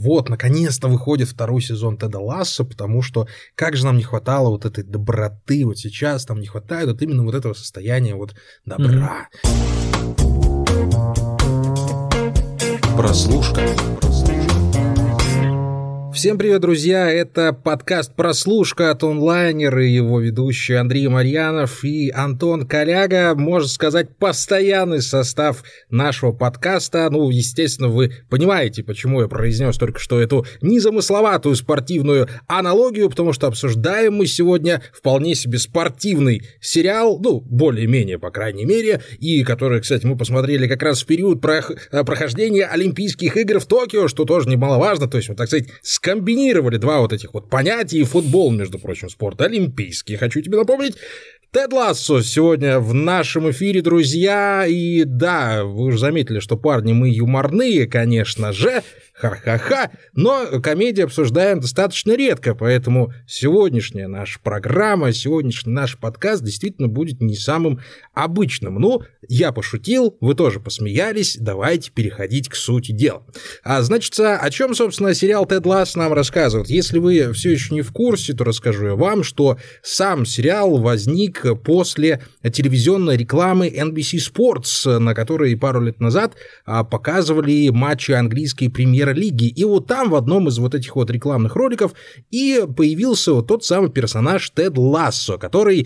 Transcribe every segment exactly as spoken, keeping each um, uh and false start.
вот, наконец-то выходит второй сезон Теда Лассо, потому что как же нам не хватало вот этой доброты вот сейчас, нам не хватает вот именно вот этого состояния вот добра. Прослушка. Всем привет, друзья! Это подкаст «Прослушка» от онлайнера и его ведущий Андрей Марьянов и Антон Коляга. Можно сказать, постоянный состав нашего подкаста. Ну, естественно, вы понимаете, почему я произнес только что эту незамысловатую спортивную аналогию, потому что обсуждаем мы сегодня вполне себе спортивный сериал, ну, более-менее, по крайней мере, и который, кстати, мы посмотрели как раз в период прохождения Олимпийских игр в Токио, что тоже немаловажно, то есть, вот, так сказать, скомбинировали два вот этих вот понятия, и футбол, между прочим, спорт олимпийский, хочу тебе напомнить. Тед Лассо сегодня в нашем эфире, друзья, и да, вы уже заметили, что парни мы юморные, конечно же, ха-ха-ха, но комедии обсуждаем достаточно редко, поэтому сегодняшняя наша программа, сегодняшний наш подкаст действительно будет не самым обычным. Ну, я пошутил, вы тоже посмеялись, давайте переходить к сути дела. А, значит, о чем, собственно, сериал Тед Лассо нам рассказывает? Если вы все еще не в курсе, то расскажу я вам, что сам сериал возник после телевизионной рекламы эн би си Sports, на которой пару лет назад показывали матчи английской премьер-лиги. И вот там в одном из вот этих вот рекламных роликов и появился вот тот самый персонаж Тед Лассо, который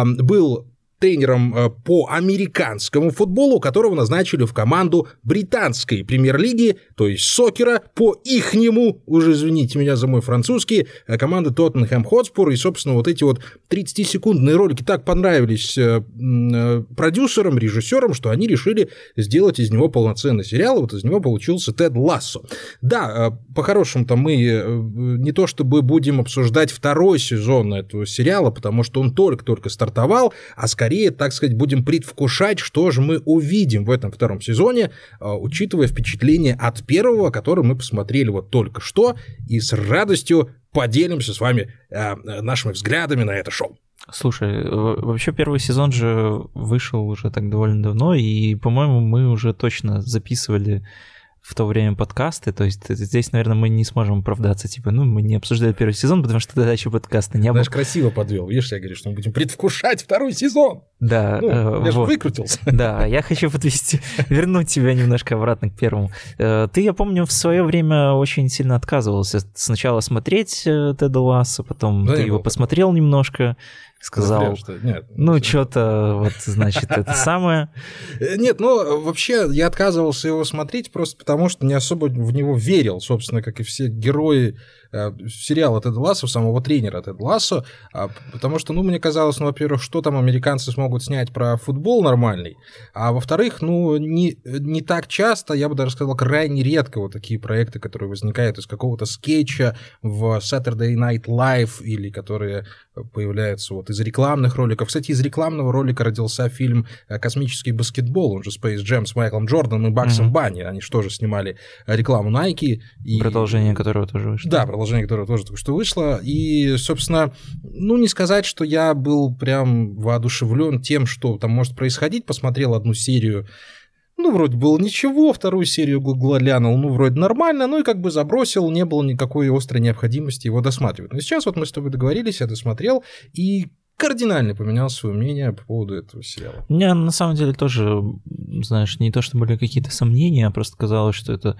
был тренером по американскому футболу, которого назначили в команду британской премьер-лиги, то есть сокера, по ихнему, уже извините меня за мой французский, команды Тоттенхэм Хотспур, и, собственно, вот эти вот тридцатисекундные ролики так понравились продюсерам, режиссерам, что они решили сделать из него полноценный сериал, и вот из него получился Тед Лассо. Да, по-хорошему-то мы не то чтобы будем обсуждать второй сезон этого сериала, потому что он только-только стартовал, а скорее Скорее, так сказать, будем предвкушать, что же мы увидим в этом втором сезоне, учитывая впечатление от первого, который мы посмотрели вот только что, и с радостью поделимся с вами нашими взглядами на это шоу. Слушай, вообще первый сезон же вышел уже так довольно давно, и, по-моему, мы уже точно записывали в то время подкасты, то есть здесь, наверное, мы не сможем оправдаться, типа, ну, мы не обсуждали первый сезон, потому что тогда еще подкаста не было. Знаешь, красиво подвел, видишь, я говорю, что мы будем предвкушать второй сезон. Да. Ну, я вот. же выкрутился. Да, я хочу подвести, вернуть тебя немножко обратно к первому. Ты, я помню, в свое время очень сильно отказывался сначала смотреть Теда Лассо, потом да, ты его посмотрел немножко, сказал, что нет, ну, что-то, вот, значит, это самое. Нет, ну, вообще, я отказывался его смотреть просто потому, что не особо в него верил, собственно, как и все герои сериала Теда Лассо, самого тренера Теда Лассо, потому что, ну, мне казалось, ну, во-первых, что там американцы смогут снять про футбол нормальный, а во-вторых, ну, не, не так часто, я бы даже сказал, крайне редко вот такие проекты, которые возникают из какого-то скетча в Saturday Night Live или которые появляются вот из рекламных роликов. Кстати, из рекламного ролика родился фильм «Космический баскетбол», он же Space Jam с Майклом Джорданом и Баксом mm-hmm. Банни, они же тоже снимали рекламу Nike. И... Продолжение которого тоже вышло. Да, продолжение которого тоже только что вышло. И, собственно, ну, не сказать, что я был прям воодушевлен тем, что там может происходить. Посмотрел одну серию, ну, вроде было ничего, вторую серию глянул, ну, вроде нормально, ну, и как бы забросил, не было никакой острой необходимости его досматривать. Но сейчас вот мы с тобой договорились, я досмотрел, и кардинально поменял свое мнение по поводу этого сериала. У меня, на самом деле, тоже, знаешь, не то, что были какие-то сомнения, а просто казалось, что это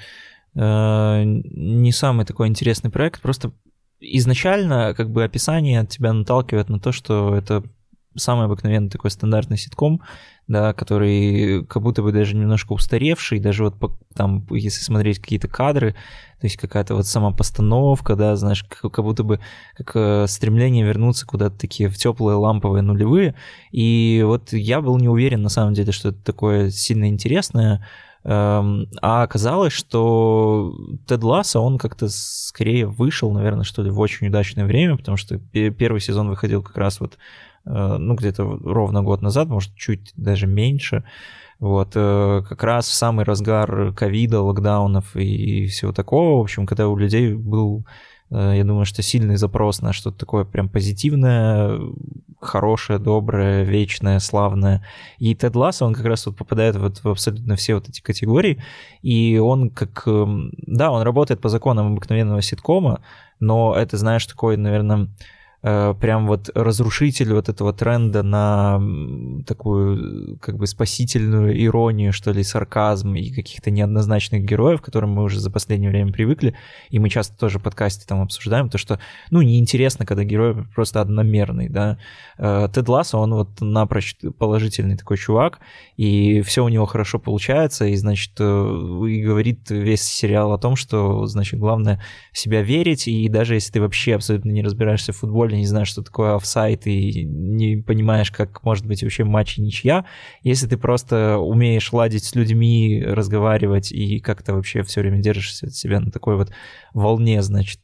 э, не самый такой интересный проект, просто изначально, как бы, описание тебя наталкивает на то, что это самый обыкновенный такой стандартный ситком, да, который как будто бы даже немножко устаревший, даже вот по, там, если смотреть какие-то кадры, то есть какая-то вот сама постановка, да, знаешь, как, как будто бы как стремление вернуться куда-то такие в теплые ламповые нулевые, и вот я был не уверен на самом деле, что это такое сильно интересное, а оказалось, что Тед Лассо, он как-то скорее вышел, наверное, что ли, в очень удачное время, потому что первый сезон выходил как раз вот, ну, где-то ровно год назад, может, чуть даже меньше, вот, как раз в самый разгар ковида, локдаунов и всего такого, в общем, когда у людей был Я думаю, что сильный запрос на что-то такое прям позитивное, хорошее, доброе, вечное, славное. И Тед Лассо, он как раз вот попадает вот в абсолютно все вот эти категории, и он как... Да, он работает по законам обыкновенного ситкома, но это, знаешь, такой, наверное... прям вот разрушитель вот этого тренда на такую как бы спасительную иронию, что ли, сарказм и каких-то неоднозначных героев, к которым мы уже за последнее время привыкли, и мы часто тоже в подкасте там обсуждаем, то, что, ну, неинтересно, когда герой просто одномерный, да. Тед Лассо, он вот напрочь положительный такой чувак, и все у него хорошо получается, и, значит, и говорит весь сериал о том, что, значит, главное в себя верить, и даже если ты вообще абсолютно не разбираешься в футболе, не знаешь, что такое офсайд, и не понимаешь, как может быть вообще матч и ничья, если ты просто умеешь ладить с людьми, разговаривать и как-то вообще все время держишь себя на такой вот волне, значит,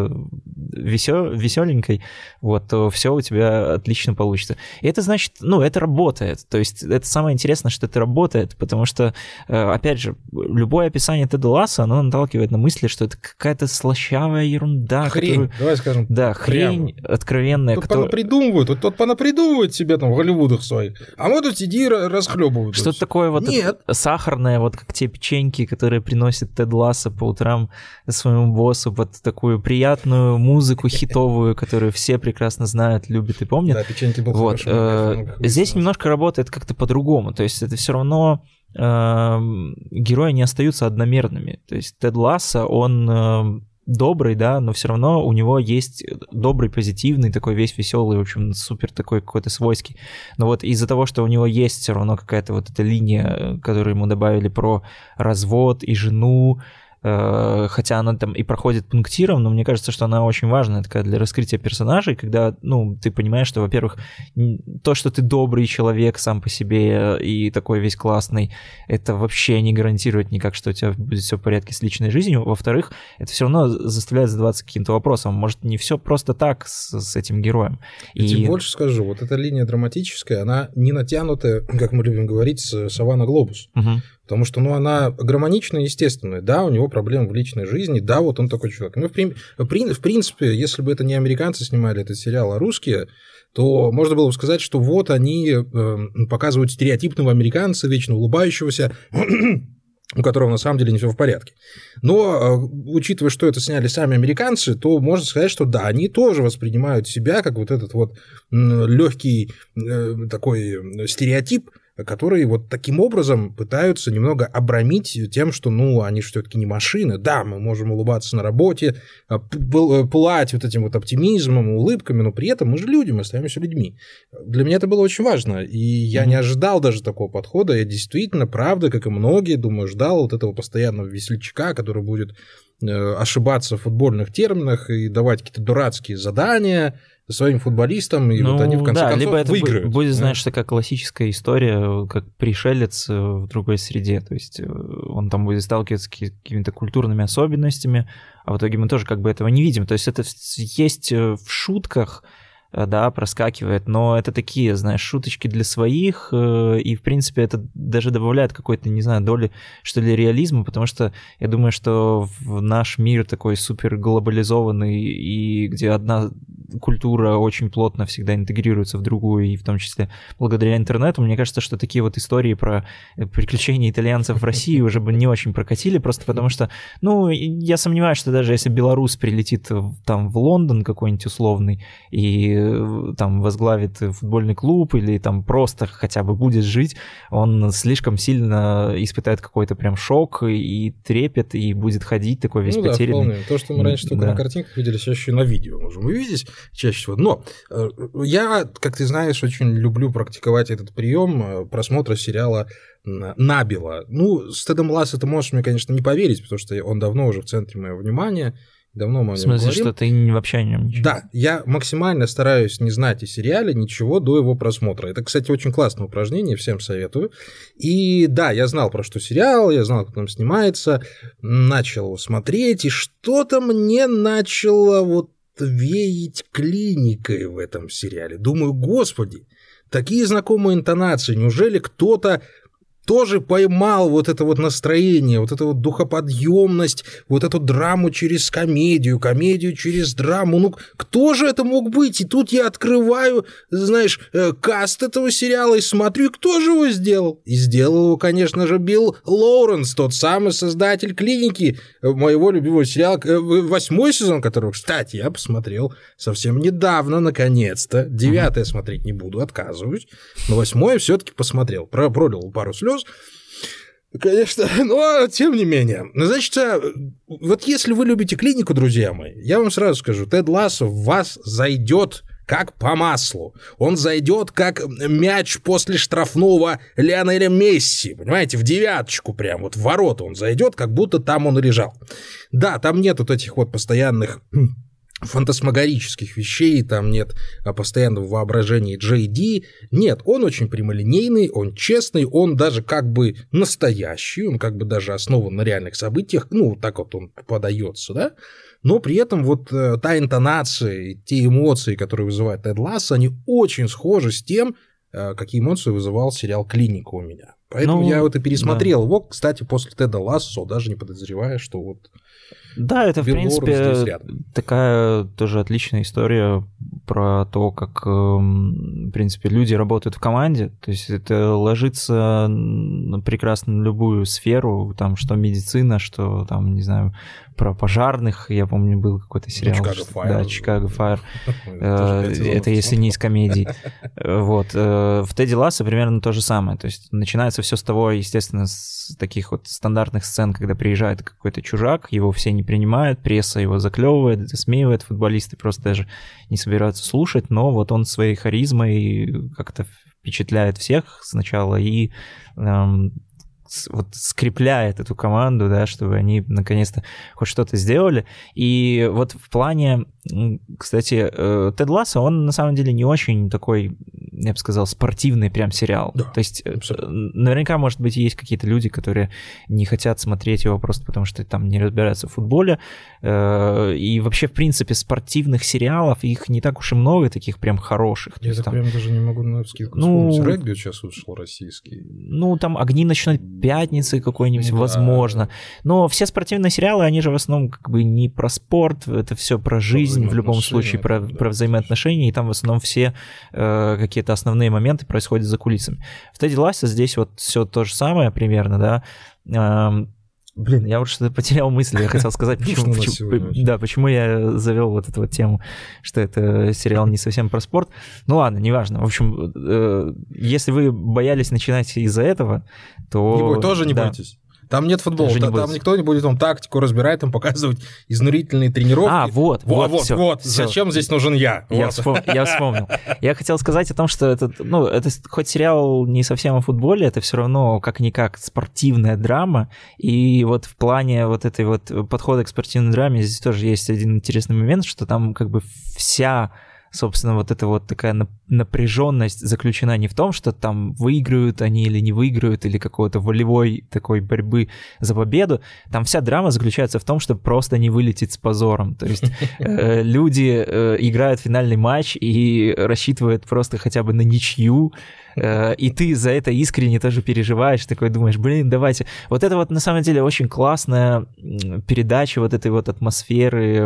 весел, веселенькой, вот, то все у тебя отлично получится. И это значит, ну, это работает. То есть это самое интересное, что это работает, потому что, опять же, любое описание Теда Лассо, оно наталкивает на мысли, что это какая-то слащавая ерунда. Хрень, которую... давай скажем. Да, хрень прямо. Откровенная. Тут которая... понапридумывают, тут, тут понапридумывают себе там в Голливудах своих, а мы тут сиди и расхлебывают. Что-то такое вот Нет. сахарное, вот как те печеньки, которые приносит Тед Лассо по утрам своему боссу, под такую приятную музыку хитовую, которую все прекрасно знают, любят и помнят. Да, печеньки был вот. хорошо. Здесь немножко работает как-то по-другому, то есть это все равно герои не остаются одномерными. То есть Тед Лассо, он добрый, да, но все равно у него есть добрый, позитивный, такой весь веселый, в общем, супер такой какой-то свойский. Но вот из-за того, что у него есть все равно какая-то вот эта линия, которую ему добавили про развод и жену, хотя она там и проходит пунктиром, но мне кажется, что она очень важная такая для раскрытия персонажей, когда, ну, ты понимаешь, что, во-первых, то, что ты добрый человек сам по себе и такой весь классный, это вообще не гарантирует никак, что у тебя будет все в порядке с личной жизнью. Во-вторых, это все равно заставляет задаваться каким-то вопросом. Может, не все просто так с, с этим героем. Я и... тебе больше скажу, вот эта линия драматическая, она не натянутая, как мы любим говорить, с Саванна Глобус. Угу. Потому что, ну, она гармоничная, естественная. Да, у него проблемы в личной жизни, да, вот он такой человек. Ну, в, при... в принципе, если бы это не американцы снимали этот сериал, а русские, то можно было бы сказать, что вот они э, показывают стереотипного американца, вечно улыбающегося, у которого на самом деле не все в порядке. Но, учитывая, что это сняли сами американцы, то можно сказать, что да, они тоже воспринимают себя как вот этот вот легкий э, такой стереотип, которые вот таким образом пытаются немного обрамить тем, что, ну, они же все-таки не машины. Да, мы можем улыбаться на работе, пылать вот этим вот оптимизмом, улыбками, но при этом мы же люди, мы остаемся людьми. Для меня это было очень важно, и я mm-hmm. не ожидал даже такого подхода. Я действительно, правда, как и многие, думаю, ждал вот этого постоянного весельчака, который будет ошибаться в футбольных терминах и давать какие-то дурацкие задания своим футболистам, и ну, вот они в конце да, концов либо это выиграют. Будет, знаешь, такая классическая история, как пришелец в другой среде, то есть он там будет сталкиваться с какими-то культурными особенностями, а в итоге мы тоже как бы этого не видим. То есть это есть в шутках, да, проскакивает, но это такие, знаешь, шуточки для своих, и, в принципе, это даже добавляет какой-то, не знаю, доли, что ли, реализма, потому что я думаю, что в наш мир такой супер глобализованный, и где одна культура очень плотно всегда интегрируется в другую, и в том числе благодаря интернету, мне кажется, что такие вот истории про приключения итальянцев в России уже бы не очень прокатили, просто потому что, ну, я сомневаюсь, что даже если белорус прилетит там в Лондон какой-нибудь условный, и там возглавит футбольный клуб или там просто хотя бы будет жить, он слишком сильно испытает какой-то прям шок и трепет, и будет ходить такой весь ну, потерянный. Да, вполне. То, что мы раньше только да. на картинках видели, сейчас еще и на видео можем увидеть чаще всего. Но я, как ты знаешь, очень люблю практиковать этот прием просмотра сериала набело. Ну, с Тедом Лассо ты можешь мне, конечно, не поверить, потому что он давно уже в центре моего внимания. Давно мы о нем В смысле, говорим. что ты вообще о нем ничего? Да, я максимально стараюсь не знать о сериале ничего до его просмотра. Это, кстати, очень классное упражнение, всем советую. И да, я знал, про что сериал, я знал, как он снимается, начал его смотреть, и что-то мне начало вот веять клиникой в этом сериале. Думаю, господи, такие знакомые интонации, неужели кто-то тоже поймал вот это вот настроение, вот эту вот духоподъемность, вот эту драму через комедию, комедию через драму. Ну, кто же это мог быть? И тут я открываю, знаешь, каст этого сериала и смотрю, кто же его сделал? И сделал его, конечно же, Билл Лоуренс, тот самый создатель «Клиники», моего любимого сериала, восьмой сезон которого, кстати, я посмотрел совсем недавно, наконец-то. Девятое смотреть не буду, отказываюсь. Но восьмое все-таки посмотрел. Пролил пару слез. Конечно, но тем не менее. Значит, вот если вы любите «Клинику», друзья мои, я вам сразу скажу, Тед Лассо в вас зайдет как по маслу. Он зайдет как мяч после штрафного Лионеля Месси. Понимаете, в девяточку прям, вот в ворота он зайдет, как будто там он и лежал. Да, там нет вот этих вот постоянных фантасмагорических вещей, там нет постоянного воображения Джей Ди. Нет, он очень прямолинейный, он честный, он даже как бы настоящий, он как бы даже основан на реальных событиях, ну, так вот он подается, да? Но при этом вот та интонация, те эмоции, которые вызывает Тед Лассо, они очень схожи с тем, какие эмоции вызывал сериал «Клиника» у меня. Поэтому ну, я вот и пересмотрел да. его, кстати, после Теда Лассо, даже не подозревая, что вот... Да, это, Билл в принципе, такая тоже отличная история про то, как, в принципе, люди работают в команде. То есть это ложится прекрасно на любую сферу, там, что медицина, что, там, не знаю, про пожарных. Я помню, был какой-то сериал. Chicago Fire. Да, Chicago Fire. Это если не из комедий. Вот. В Теде Лассо примерно то же самое. То есть начинается все с того, естественно, с таких вот стандартных сцен, когда приезжает какой-то чужак, его все не принимают, пресса его заклевывает, засмеивает, футболисты просто даже не собираются слушать, но вот он своей харизмой как-то впечатляет всех сначала и эм, вот скрепляет эту команду, да, чтобы они наконец-то хоть что-то сделали. И вот в плане, кстати, Тед Лассо, он на самом деле не очень такой, я бы сказал, спортивный прям сериал. Да, то есть абсолютно. Наверняка, может быть, есть какие-то люди, которые не хотят смотреть его просто потому, что там не разбираются в футболе. И вообще, в принципе, спортивных сериалов, их не так уж и много, таких прям хороших. Я так там... прям даже не могу на вскидку ну, вспомнить. Регби сейчас ушел российский. Ну, там «Огни ночной пятницы» какой-нибудь, да. возможно. Но все спортивные сериалы, они же в основном как бы не про спорт, это все про жизнь, в любом случае, про, да, про взаимоотношения, и там в основном все э, какие-то основные моменты происходят за кулисами. В Теде Лассо здесь вот все то же самое примерно, да. Э, блин, я вот что-то потерял мысль, я хотел сказать, почему, почему, да, почему я завел вот эту вот тему, что это сериал не совсем про спорт. Ну ладно, неважно. В общем, э, если вы боялись начинать из-за этого, то... Не бой, тоже не да. бойтесь. Там нет футбола, там, там никто не будет вам тактику разбирать, там показывать изнурительные тренировки. А, вот, вот, вот, всё, вот. Всё. Зачем здесь нужен я? Я, вот. вспом... я вспомнил. Я хотел сказать о том, что это, ну, это хоть сериал не совсем о футболе, это все равно как-никак спортивная драма, и вот в плане вот этой вот подхода к спортивной драме здесь тоже есть один интересный момент, что там как бы вся... Собственно, вот эта вот такая напряженность заключена не в том, что там выиграют они или не выиграют, или какой-то волевой такой борьбы за победу. Там вся драма заключается в том, чтобы просто не вылететь с позором. То есть э, люди э, играют финальный матч и рассчитывают просто хотя бы на ничью, э, и ты за это искренне тоже переживаешь, такой думаешь, блин, давайте. Вот это вот на самом деле очень классная передача вот этой вот атмосферы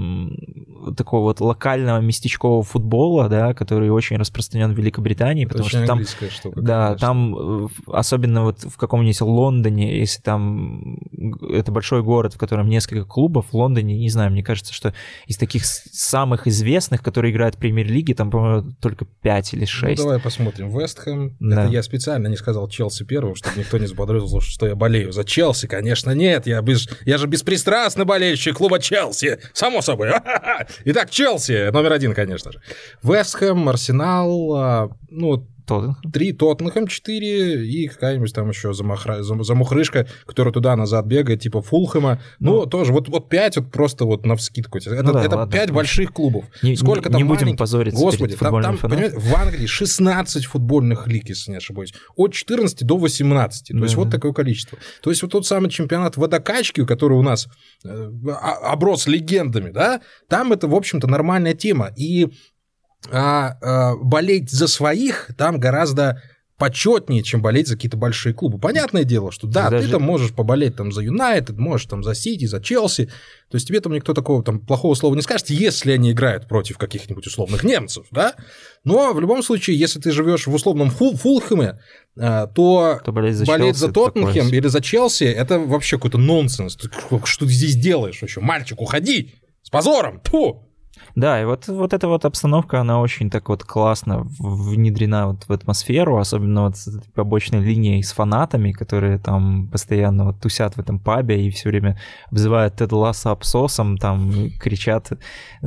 м, такого вот локального местечкового футбола, да, который очень распространен в Великобритании, это потому что там, штука, да, конечно. там особенно вот в каком-нибудь Лондоне, если там это большой город, в котором несколько клубов, в Лондоне, не знаю, мне кажется, что из таких самых известных, которые играют в премьер-лиге, там, по-моему, только пять или шесть. Ну, давай посмотрим. Вест Хэм. Да. Это я специально не сказал Челси первым, чтобы никто не заподозрил, что я болею за Челси. Конечно, нет. Я, без... я же беспристрастный болельщик клуба Челси. Само собой. Итак, Челси номер один, конечно. Вест Хэм, Арсенал, ну, Тоттенхэм. Три, Тоттенхэм четыре и какая-нибудь там еще замахра... замухрышка, которая туда-назад бегает, типа Фулхэма. Ну, ну тоже, вот, вот пять вот просто вот навскидку. Это, ну, да, это ладно, пять ладно. больших клубов. Не, Сколько не, там не будем маленьких? позориться Господи, перед футбольными там, там в Англии шестнадцать футбольных лиг, если не ошибаюсь. От четырнадцати до восемнадцати. То да. есть вот такое количество. То есть вот тот самый чемпионат водокачки, который у нас э, оброс легендами, да, там это, в общем-то, нормальная тема. И А, а болеть за своих там гораздо почетнее, чем болеть за какие-то большие клубы. Понятное дело, что да, Даже... ты там можешь поболеть там, за Юнайтед, можешь там за Сити, за Челси, то есть тебе там никто такого там плохого слова не скажет, если они играют против каких-нибудь условных немцев, да? Но в любом случае, если ты живешь в условном Фул- Фулхэме, то, то болеть за, болеть за Тоттенхэм или за Челси, это вообще какой-то нонсенс. Что ты здесь делаешь вообще? Мальчик, уходи! С позором! Фу! Да, и вот, вот эта вот обстановка, она очень так вот классно внедрена вот в атмосферу, особенно вот с этой побочной линией с фанатами, которые там постоянно вот тусят в этом пабе и все время обзывают Теда Ласса абсосом, там кричат э,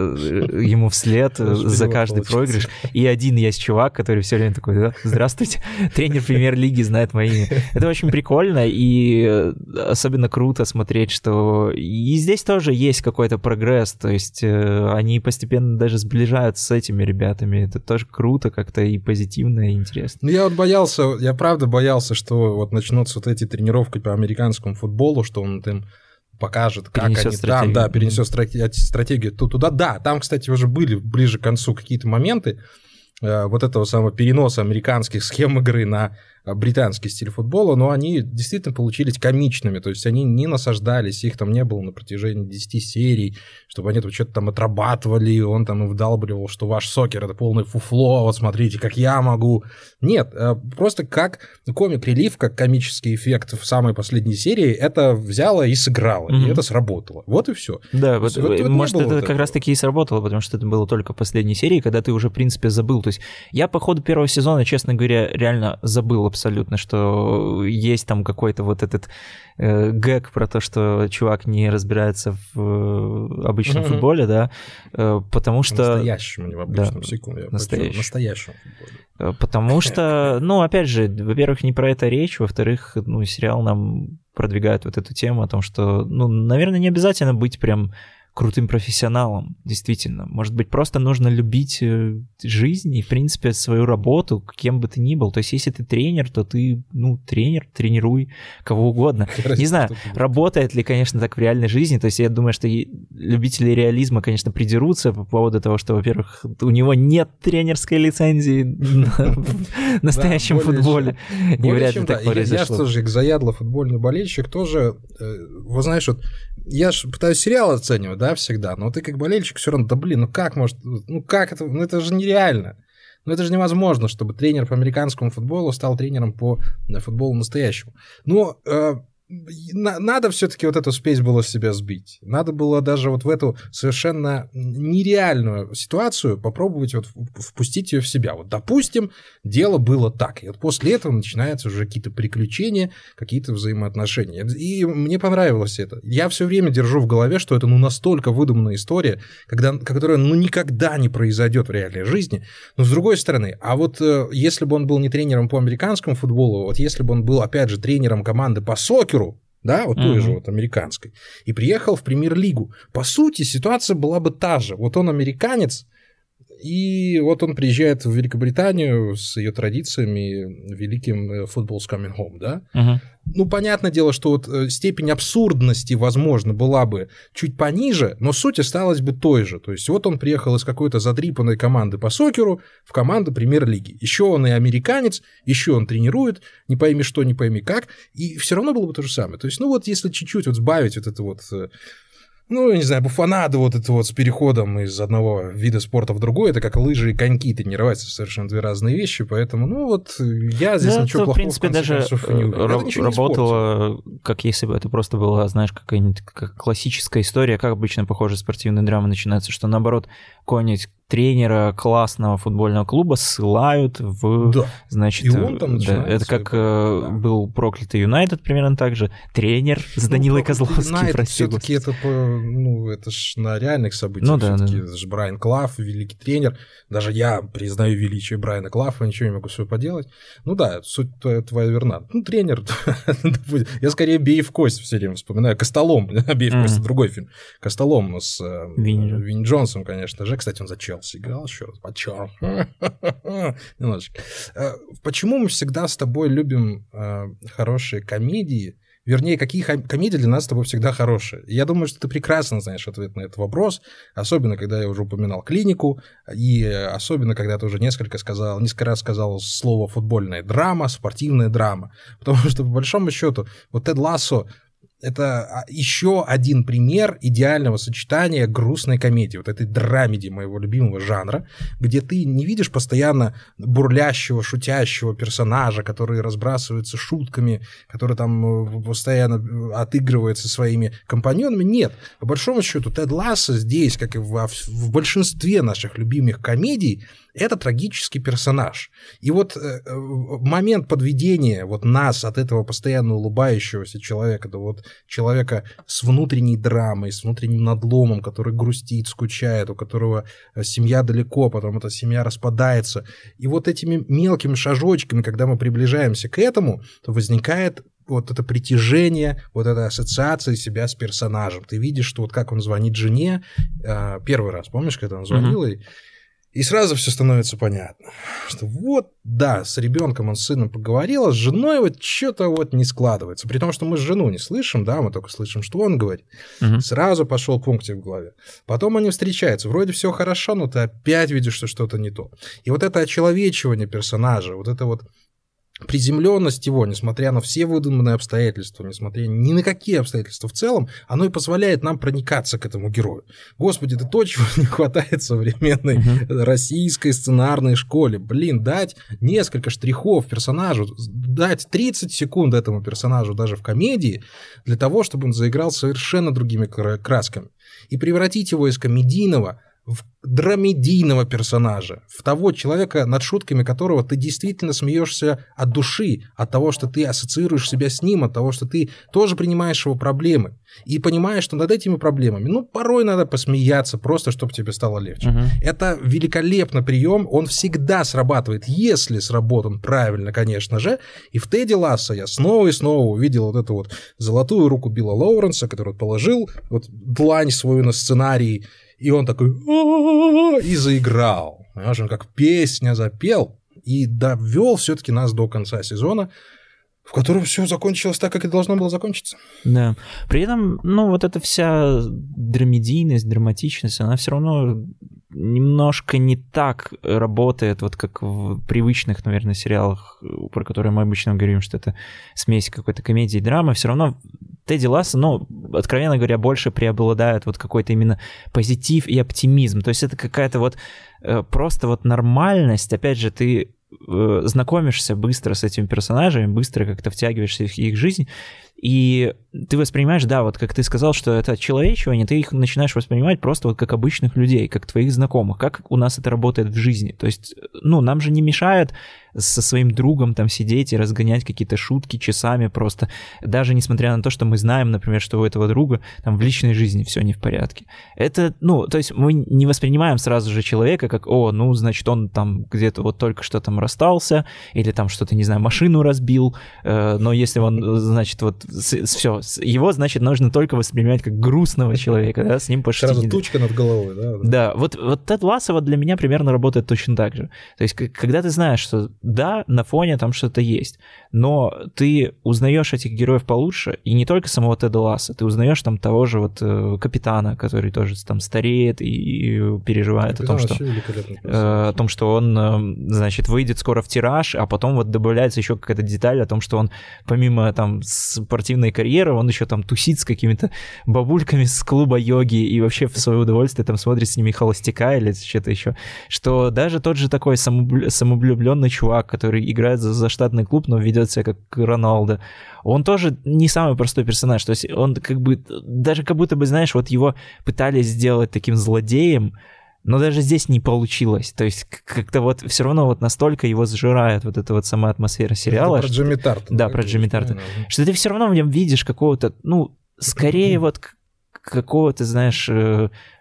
ему вслед за каждый проигрыш. И один есть чувак, который все время такой: да, здравствуйте, тренер премьер-лиги знает мое имя. Это очень прикольно, и особенно круто смотреть, что и здесь тоже есть какой-то прогресс, то есть они постепенно даже сближаются с этими ребятами. Это тоже круто как-то и позитивно, и интересно. Ну, я вот боялся, я правда боялся, что вот начнутся вот эти тренировки по американскому футболу, что он им покажет, как перенесет они стратегию. Там, да, перенесет mm-hmm. стратегию туда. Да, там, кстати, уже были ближе к концу какие-то моменты э, вот этого самого переноса американских схем игры на британский стиль футбола, но они действительно получились комичными, то есть они не насаждались, их там не было на протяжении десяти серий, чтобы они там что-то там отрабатывали, он там вдалбливал, что ваш сокер — это полное фуфло, вот смотрите, как я могу. Нет, просто как комик-релив, как комический эффект в самой последней серии, это взяло и сыграло, mm-hmm. и это сработало. Вот и все. Да, вот, вот, вот может, это вот как раз-таки и сработало, потому что это было только в последней серии, когда ты уже, в принципе, забыл. То есть я по ходу первого сезона, честно говоря, реально забыл абсолютно, что есть там какой-то вот этот э, гэг про то, что чувак не разбирается в э, обычном mm-hmm. футболе, да, э, потому что... Настоящем, не в обычном, да, секунду, я настоящем. настоящем футболе. Потому что, ну, опять же, во-первых, не про это речь, во-вторых, ну, сериал нам продвигает вот эту тему о том, что, ну, наверное, не обязательно быть прям крутым профессионалом, действительно. Может быть, просто нужно любить жизнь и, в принципе, свою работу, кем бы ты ни был. То есть, если ты тренер, то ты, ну, тренер, тренируй кого угодно. Не знаю, работает ли, конечно, так в реальной жизни. То есть, я думаю, что любители реализма, конечно, придерутся по поводу того, что, во-первых, у него нет тренерской лицензии в настоящем футболе. И вряд ли так произошло. Я тоже заядлый футбольный болельщик, тоже, вы знаешь, вот я же пытаюсь сериал оценивать, да, всегда, но ты как болельщик все равно, да блин, ну как может, ну как это, ну это же нереально. Ну это же невозможно, чтобы тренер по американскому футболу стал тренером по футболу настоящему. Но э, на, надо все-таки вот эту спесь было с себя сбить. Надо было даже вот в эту совершенно нереальную ситуацию попробовать вот впустить ее в себя. Вот, допустим, дело было так, и вот после этого начинаются уже какие-то приключения, какие-то взаимоотношения. И мне понравилось это. Я все время держу в голове, что это ну настолько выдуманная история, когда, которая ну никогда не произойдет в реальной жизни. Но с другой стороны, а вот э, если бы он был не тренером по американскому футболу, вот если бы он был, опять же, тренером команды по сокеру, да, вот той mm-hmm. же вот американской, и приехал в премьер-лигу. По сути, ситуация была бы та же. Вот он американец, и вот он приезжает в Великобританию с ее традициями, великим «Football's coming home», да? Uh-huh. Ну, понятное дело, что вот степень абсурдности, возможно, была бы чуть пониже, но суть осталась бы той же. То есть вот он приехал из какой-то задрипанной команды по сокеру в команду премьер-лиги. Еще он и американец, еще он тренирует, не пойми что, не пойми как, и все равно было бы то же самое. То есть, ну вот если чуть-чуть вот сбавить вот это вот... Ну, я не знаю, буфанаду вот это вот с переходом из одного вида спорта в другой, это как лыжи и коньки тренироваться, совершенно две разные вещи, поэтому, ну, вот я здесь да, ничего это, плохого, в принципе, в конце даже концов, не увидел. Р- работало, как если бы это просто была, знаешь, какая-нибудь как классическая история, как обычно похожие спортивные драмы начинаются, что, наоборот, какой-нибудь тренера классного футбольного клуба ссылают в, да. значит, и он там да, это как да. был проклятый Юнайтед примерно так же, тренер с Данилой ну, Козловским, прости все-таки это, ну, это ж на реальных событиях, ну, да, все-таки да. это же Брайан Клафф, великий тренер, даже я признаю величие Брайана Клаффа, ничего не могу с собой поделать, ну да, суть твоя верна, ну тренер, я скорее «Бей в кость» все время вспоминаю, «Костолом», «Бей в кость» — другой фильм, «Костолом» с Винни Джонсом, конечно же, кстати, он за Челси играл, еще раз, почем. Немножечко. Почему мы всегда с тобой любим хорошие комедии, Вернее, какие комедии для нас с тобой всегда хорошие? Я думаю, что ты прекрасно знаешь ответ на этот вопрос, особенно, когда я уже упоминал «Клинику», и особенно, когда ты уже несколько сказал, несколько раз сказал слово «футбольная драма», «спортивная драма». Потому что, по большому счету, вот Тед Лассо — это еще один пример идеального сочетания грустной комедии, вот этой драмеди моего любимого жанра, где ты не видишь постоянно бурлящего, шутящего персонажа, который разбрасывается шутками, который там постоянно отыгрывается своими компаньонами. Нет, по большому счету Тед Лассо здесь, как и в, в большинстве наших любимых комедий, это трагический персонаж. И вот э, момент подведения вот нас от этого постоянно улыбающегося человека, до вот человека с внутренней драмой, с внутренним надломом, который грустит, скучает, у которого семья далеко, потом эта семья распадается. И вот этими мелкими шажочками, когда мы приближаемся к этому, то возникает вот это притяжение, вот эта ассоциация себя с персонажем. Ты видишь, что вот как он звонит жене, э, первый раз, помнишь, когда он звонил, mm-hmm. и И сразу все становится понятно, что вот, да, с ребенком он с сыном поговорил, а с женой вот что-то вот не складывается. При том, что мы жену не слышим, да, мы только слышим, что он говорит. Угу. Сразу пошел пунктик в голове. Потом они встречаются, вроде все хорошо, но ты опять видишь, что что-то не то. И вот это очеловечивание персонажа, вот это вот приземленность его, несмотря на все выдуманные обстоятельства, несмотря ни на какие обстоятельства в целом, оно и позволяет нам проникаться к этому герою. Господи, это то, чего не хватает в современной uh-huh. российской сценарной школе. Блин, дать несколько штрихов персонажу, дать тридцать секунд этому персонажу даже в комедии для того, чтобы он заиграл совершенно другими красками. И превратить его из комедийного в драмедийного персонажа, в того человека, над шутками которого ты действительно смеешься от души, от того, что ты ассоциируешь себя с ним, от того, что ты тоже принимаешь его проблемы и понимаешь, что над этими проблемами, ну, порой надо посмеяться, просто чтобы тебе стало легче. Uh-huh. Это великолепный прием, он всегда срабатывает, если сработан правильно, конечно же, и в Теде Лассо я снова и снова увидел вот эту вот золотую руку Билла Лоуренса, который положил вот длань свою на сценарий, и он такой и заиграл. Понимаешь, он как песня запел и довел все-таки нас до конца сезона, в котором все закончилось так, как и должно было закончиться. Да. При этом, ну, вот эта вся драмедийность, драматичность, она все равно немножко не так работает, вот как в привычных, наверное, сериалах, про которые мы обычно говорим, что это смесь какой-то комедии и драмы. Все равно Тедди Лассо, ну, откровенно говоря, больше преобладает вот какой-то именно позитив и оптимизм. То есть это какая-то вот э, просто вот нормальность. Опять же, ты э, знакомишься быстро с этими персонажами, быстро как-то втягиваешься в их жизнь, и ты воспринимаешь, да, вот как ты сказал, что это человечивание, ты их начинаешь воспринимать просто вот как обычных людей, как твоих знакомых, как у нас это работает в жизни. То есть, ну, нам же не мешает со своим другом там сидеть и разгонять какие-то шутки часами просто, даже несмотря на то, что мы знаем, например, что у этого друга там в личной жизни все не в порядке. Это, ну, то есть мы не воспринимаем сразу же человека как, о, ну, значит, он там где-то вот только что там расстался, или там что-то, не знаю, машину разбил, э, но если он, значит, вот все, его, значит, нужно только воспринимать как грустного человека, да, с ним почти... Сразу тучка над головой, да? Да, да вот, вот Тед Лассо вот для меня примерно работает точно так же. То есть, когда ты знаешь, что да, на фоне там что-то есть, но ты узнаешь этих героев получше, и не только самого Теда Лассо, ты узнаешь там того же вот э, капитана, который тоже там стареет и, и переживает о том, что, э, о том, что он, э, значит, выйдет скоро в тираж, а потом вот добавляется еще какая-то деталь о том, что он помимо там спортивной карьеры, он еще там тусит с какими-то бабульками с клуба йоги и вообще в свое удовольствие там смотрит с ними холостяка или что-то еще. Что даже тот же такой самоблю... самовлюбленный чувак, который играет за, за штатный клуб, но ведет себя как Роналдо, он тоже не самый простой персонаж. То есть он как бы, даже как будто бы, знаешь, вот его пытались сделать таким злодеем, но даже здесь не получилось. То есть как-то вот все равно вот настолько его сжирает вот эта вот сама атмосфера сериала. Это про Джимми Тартона. Да, про Джимми Тартона. Что ты все равно в нем видишь какого-то, ну, скорее вот какого-то, знаешь,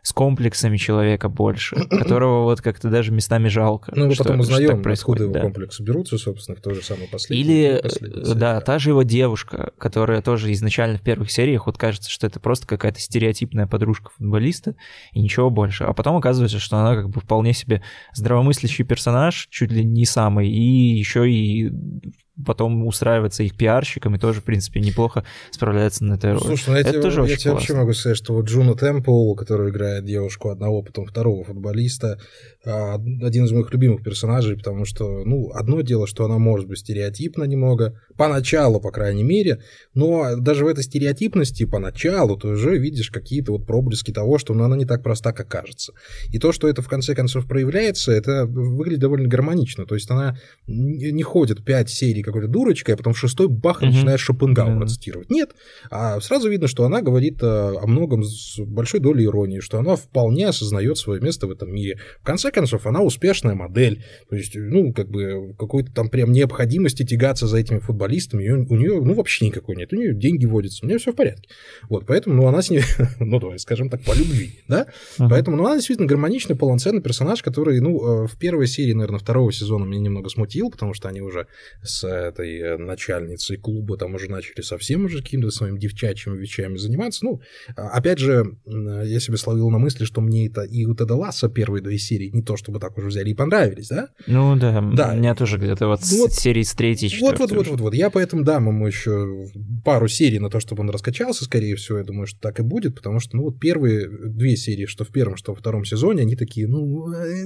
с комплексами человека больше, которого вот как-то даже местами жалко. Ну, мы что, потом узнаем, откуда его да. комплексы берутся, собственно, в той же самой последней. Или, последней да, серии. та же его девушка, которая тоже изначально в первых сериях вот кажется, что это просто какая-то стереотипная подружка футболиста и ничего больше. А потом оказывается, что она как бы вполне себе здравомыслящий персонаж, чуть ли не самый, и еще и потом устраивается их пиарщиком и тоже, в принципе, неплохо справляется на этой роли. Слушай, ну я, это тебе, тоже я очень тебе классно. вообще могу сказать, что вот Джуна Темпл, которая играет девушку одного, потом второго футболиста, один из моих любимых персонажей, потому что, ну, одно дело, что она может быть стереотипна немного, поначалу, по крайней мере, но даже в этой стереотипности поначалу ты уже видишь какие-то вот проблески того, что ну, она не так проста, как кажется. И то, что это в конце концов проявляется, это выглядит довольно гармонично. То есть она не ходит пять серий какой-то дурочкой, а потом в шестой бах и Мгм. начинает Шопенгауэра Да. цитировать. Нет. А сразу видно, что она говорит о, о многом с большой долей иронии, что она вполне осознает свое место в этом мире. В конце концов, она успешная модель. То есть, ну, как бы какой-то там прям необходимости тягаться за этими футболистами у нее, ну, вообще никакой нет. У нее деньги водятся, у нее все в порядке. Вот, поэтому, ну, она с ней, ну, давай скажем так, по любви, да? Мгм. Поэтому, ну, она действительно гармоничный, полноценный персонаж, который, ну, в первой серии, наверное, второго сезона меня немного смутил, потому что они уже с этой начальницей клуба там уже начали совсем уже какими-то своими девчачьими вещами заниматься. Ну, опять же, я себе словил на мысли, что мне это и у Теда Лассо первые две серии не то чтобы так уже взяли и понравились, да? Ну да, Да. у меня тоже где-то вот, Ну вот- с серии с третьей, Вот, четвертой вот, вот, уже. вот, вот. Я поэтому дам ему еще пару серий на то, чтобы он раскачался, скорее всего, я думаю, что так и будет, потому что, ну, вот первые две серии, что в первом, что во втором сезоне, они такие, ну,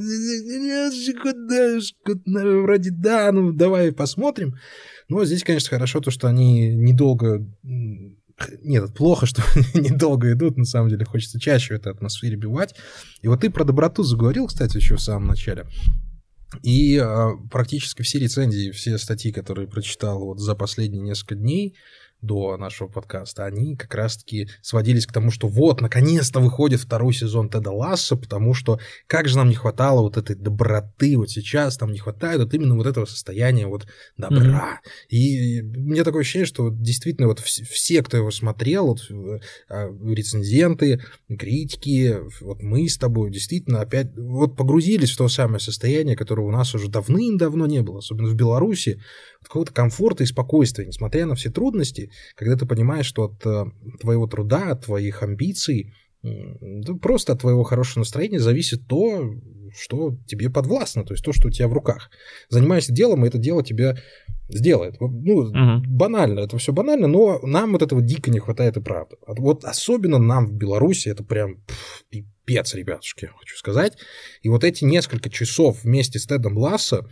куда, куда, вроде да, ну, давай посмотрим. Но здесь, конечно, хорошо то, что они недолго... Нет, плохо, что они недолго идут, на самом деле, хочется чаще в этой атмосфере бивать. И вот ты про доброту заговорил, кстати, еще в самом начале. И э, практически все рецензии, все статьи, которые прочитал вот за последние несколько дней до нашего подкаста, они как раз-таки сводились к тому, что вот, наконец-то выходит второй сезон Теда Лассо, потому что как же нам не хватало вот этой доброты, вот сейчас нам не хватает вот именно вот этого состояния вот добра. Mm-hmm. И у меня такое ощущение, что вот действительно вот все, все, кто его смотрел, вот, рецензенты, критики, вот мы с тобой действительно опять вот погрузились в то самое состояние, которого у нас уже давным-давно не было, особенно в Беларуси, какого-то комфорта и спокойствия, несмотря на все трудности, когда ты понимаешь, что от э, твоего труда, от твоих амбиций, э, просто от твоего хорошего настроения зависит то, что тебе подвластно, то есть то, что у тебя в руках. Занимайся делом, и это дело тебя сделает. Ну, uh-huh. банально, это все банально, но нам вот этого дико не хватает и правда. Вот особенно нам в Беларуси это прям пфф, пипец, ребятушки, хочу сказать. И вот эти несколько часов вместе с Тедом Лассо,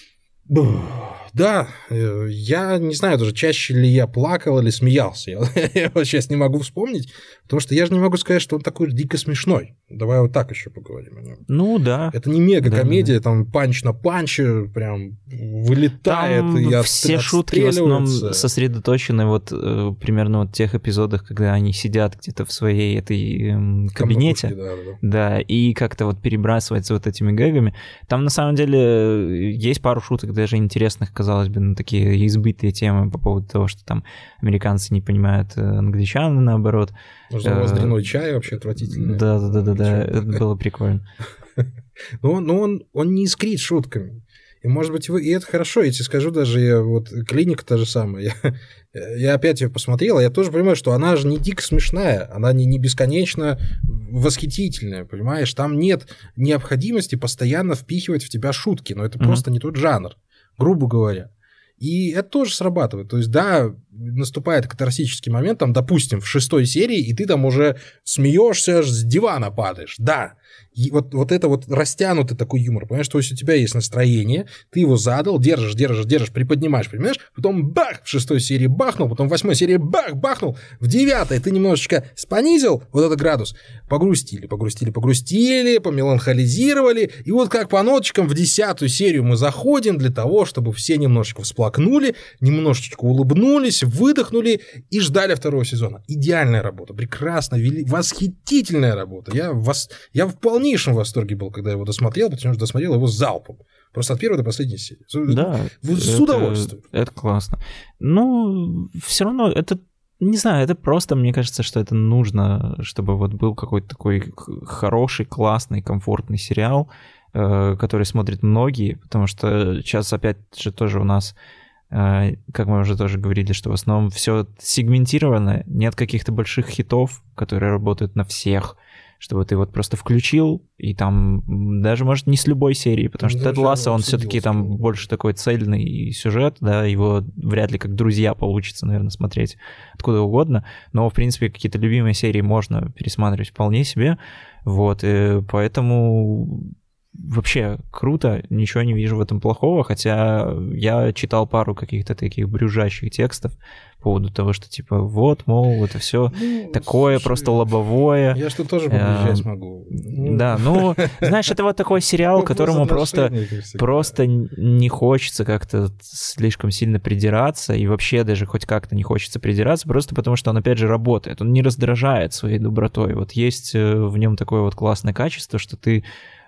да, я не знаю даже, чаще ли я плакал или смеялся. Я, я вот сейчас не могу вспомнить, потому что я же не могу сказать, что он такой дико смешной. Давай вот так еще поговорим о нем. Ну да. Это не мега-комедия, да, да. Там панч на панче прям вылетает. Там и все шутки в основном сосредоточены вот э, примерно вот в тех эпизодах, когда они сидят где-то в своей этой э, кабинете. Да, да. да, и как-то вот перебрасывается вот этими гэгами. Там на самом деле есть пару шуток даже интересных, казалось бы, на такие избытые темы по поводу того, что там американцы не понимают англичан, наоборот. Нужно у вас дрянной чай вообще отвратительный. Да-да-да, это было прикольно. Но он, но он, он не искрит шутками. И, может быть, вы... и это хорошо, я тебе скажу, даже я, вот клиника та же самая. Я, я опять ее посмотрел, я тоже понимаю, что она же не дико смешная, она не, не бесконечно восхитительная, понимаешь? Там нет необходимости постоянно впихивать в тебя шутки, но это mm-hmm. просто не тот жанр, грубо говоря. И это тоже срабатывает. То есть, да, наступает катарсический момент, там, допустим, в шестой серии, и ты там уже смеешься, аж с дивана падаешь. Да. И вот, вот это вот растянутый такой юмор, понимаешь, то есть у тебя есть настроение, ты его задал, держишь, держишь, держишь, приподнимаешь, понимаешь, потом бах, в шестой серии бахнул, потом в восьмой серии бах, бахнул, в девятой ты немножечко понизил вот этот градус, погрустили, погрустили, погрустили, помеланхолизировали, и вот как по ноточкам в десятую серию мы заходим для того, чтобы все немножечко всплакнули, немножечко улыбнулись, выдохнули и ждали второго сезона. Идеальная работа, прекрасно, вели... восхитительная работа. Я, вос... я в полнейшем восторге был, когда я его досмотрел, потому что досмотрел его залпом. Просто от первой до последней серии. Да. С это, удовольствием. Это классно. Ну, все равно это Не знаю, это просто, мне кажется, что это нужно, чтобы вот был какой-то такой хороший, классный, комфортный сериал, который смотрят многие, потому что сейчас опять же тоже у нас, как мы уже тоже говорили, что в основном все сегментировано, нет каких-то больших хитов, которые работают на всех, чтобы ты вот просто включил, и там даже, может, не с любой серии, потому что Тед Лассо, он все-таки там больше такой цельный сюжет, да, его вряд ли как «Друзья» получится, наверное, смотреть откуда угодно, но, в принципе, какие-то любимые серии можно пересматривать вполне себе, вот, и поэтому... Вообще круто, ничего не вижу в этом плохого, хотя я читал пару каких-то таких брюзжащих текстов по поводу того, что типа вот, мол, это все ну, такое слушай, просто лобовое. Я что тоже побрюзжать могу. Да, ну, знаешь, это вот такой сериал, которому просто, просто не хочется как-то слишком сильно придираться, и вообще даже хоть как-то не хочется придираться, просто потому что он, опять же, работает, он не раздражает своей добротой. Вот есть в нем такое вот классное качество, что ты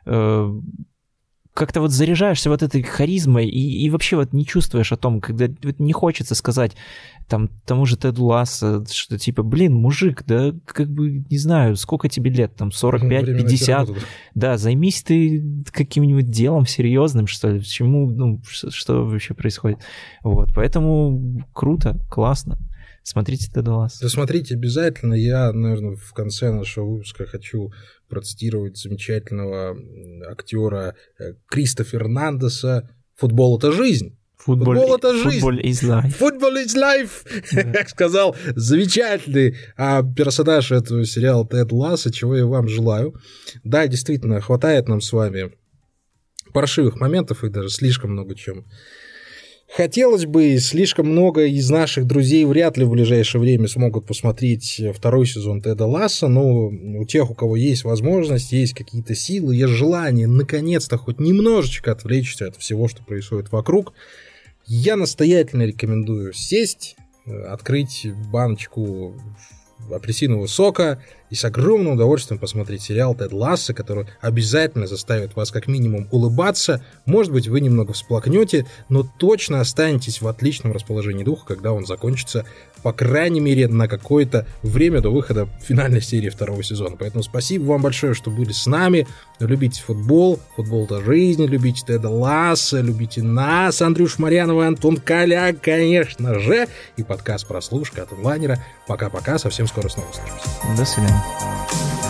как-то вот заряжаешься вот этой харизмой и, и вообще вот не чувствуешь о том, когда вот не хочется сказать там тому же Теду Лассо, что типа, блин, мужик, да как бы, не знаю, сколько тебе лет, там сорок пять пятьдесят, да, займись ты каким-нибудь делом серьезным, что ли, чему, ну, что, что вообще происходит, вот, поэтому круто, классно. Смотрите Теда Лассо. Да смотрите обязательно. Я, наверное, в конце нашего выпуска хочу процитировать замечательного актера Криса Фернандеса. Футбол — это жизнь. Футбол, Футбол — это жизнь. Футбол is life. Футбол is life. Да. Как сказал замечательный а, персонаж этого сериала Тед Лассо, чего я вам желаю. Да, действительно, хватает нам с вами паршивых моментов, и даже слишком много чем. Хотелось бы, слишком много из наших друзей вряд ли в ближайшее время смогут посмотреть второй сезон Теда Лассо, но у тех, у кого есть возможность, есть какие-то силы, есть желание наконец-то хоть немножечко отвлечься от всего, что происходит вокруг, я настоятельно рекомендую сесть, открыть баночку апельсинового сока и с огромным удовольствием посмотреть сериал Тед Лассо, который обязательно заставит вас как минимум улыбаться. Может быть, вы немного всплакнете, но точно останетесь в отличном расположении духа, когда он закончится, по крайней мере, на какое-то время до выхода финальной серии второго сезона. Поэтому спасибо вам большое, что были с нами. Любите футбол, футбол — это жизнь, любите Теда Лассо, любите нас, Андрюш Марьянов и Антон Коляг, конечно же, и подкаст «Прослушка» от онлайнера. Пока-пока, совсем скоро снова услышимся. До свидания.